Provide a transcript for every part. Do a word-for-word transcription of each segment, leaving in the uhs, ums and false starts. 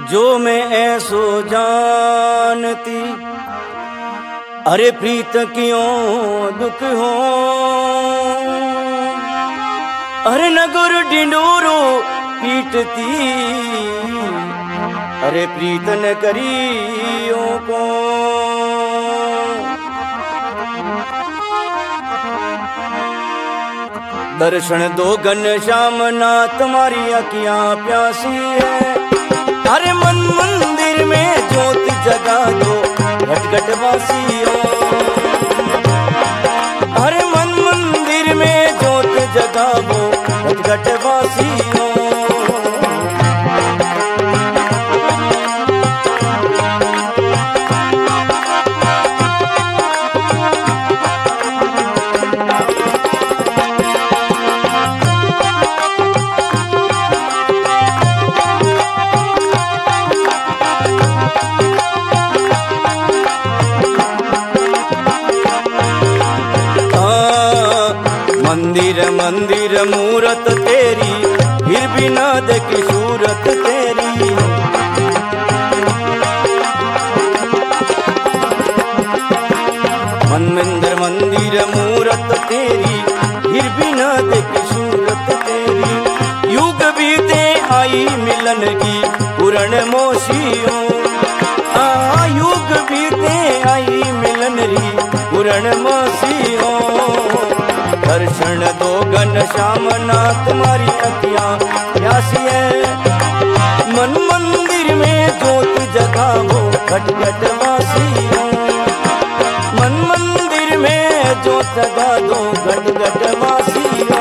जो मैं ऐसो जानती, अरे प्रीत क्यों दुख हो, अरे नगुर ढिंडोरो पीटती, अरे प्रीत न करियो को। दर्शन दो घनश्याम नाथ तुम्हारी अखियां प्यासी है, अरे मन मंदिर में ज्योति जगा दो घट घट वासियों, अरे मन मंदिर में ज्योति जगा दो घट घट वासियों। मंदिर मंदिर मूरत तेरी, फिर भी न देखी सूरत तेरी। मंदिर मंदिर मूरत तेरी, फिर भी न देखी सूरत तेरी। युग बीते आई मिलन की पूर्ण मोशियों, आ युग बीते आई मिलन री पूर्ण मोशियों। दर्शन दो घनश्याम नाथ तुम्हारी अखियां प्यासी है, मन मंदिर में ज्योति जगाओ घट घट वासियों। मन मंदिर में ज्योति जगा दो घट घट वासियों।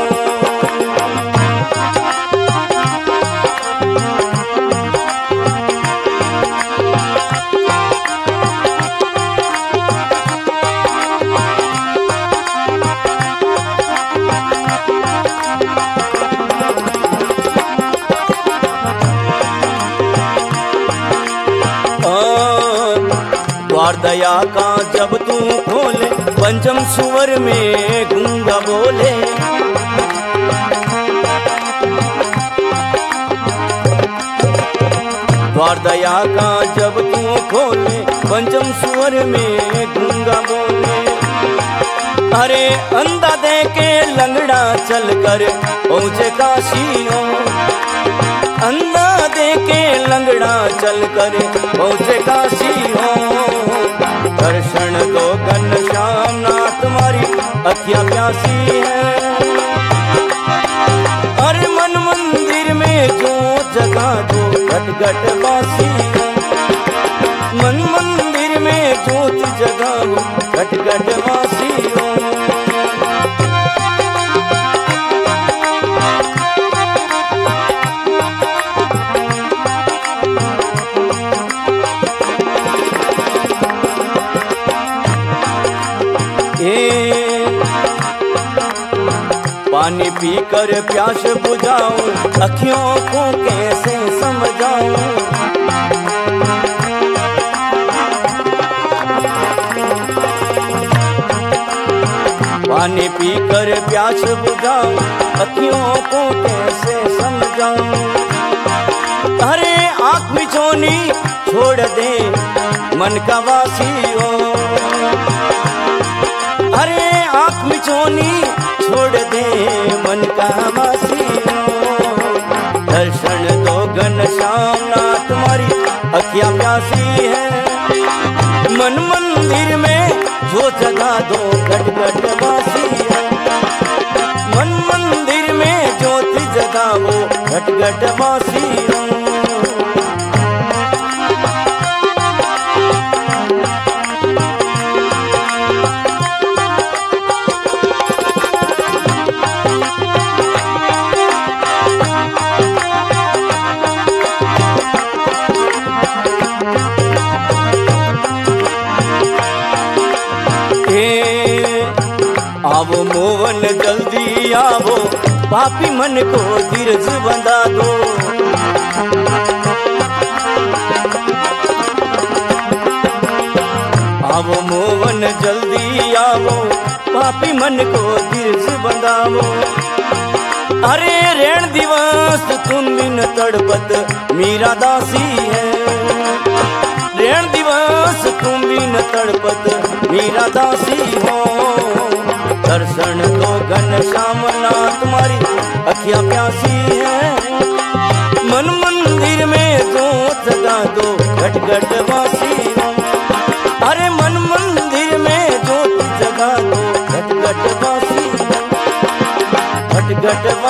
द्वार दया का जब तू खोले, पंचम सुवर में गूंगा बोले। द्वार दया का जब तू खोले, पंचम सुवर में गूंगा बोले। अरे अंधा दे के लंगड़ा चल कर पहुँचे काशियों, अंधा दे के लंगड़ा चल कर पहुँचे काशियों। दर्शन दो घनश्याम नाथ तुम्हारी अखियां प्यासी है, अरे मन मंदिर में जो जगा दो घट घट वासियों। मन मंदिर में ज्योति जगाओ घट घट वासियों। पानी पीकर प्यास बुझाऊं, अखियों को कैसे समझाऊं। पानी पीकर प्यास बुझाऊं, अखियों को कैसे समझाऊं। अरे आँख मिचौनी छोड़ दे मन का वासियों, अरे आँख मिचौनी छोड़ दे मन का वासियों। दर्शन दो घनश्याम नाथ तुम्हारी अखियां प्यासी है, मन मंदिर में जो जगा दो घट घट वासियों। मन मंदिर में ज्योति जगाओ घट घट वासियों। आवो मोहन जल्दी आवो, पापी मन को धीरज बंधा दो। आवो मोहन जल्दी आवो, पापी मन को धीरज बंधाओ। अरे रेण दिवस तुम बिन तड़पत मीरा दासी है, रेण दिवस तुम बिन तड़पत मीरा दासी हो। दर्शन तो घनश्याम नाथ तुम्हारी अखियां प्यासी है, मन मंदिर में जोत जगा दो घट घट वासी हो। अरे मन मंदिर में जोत जगा दो घट घट वासी हो, घट घट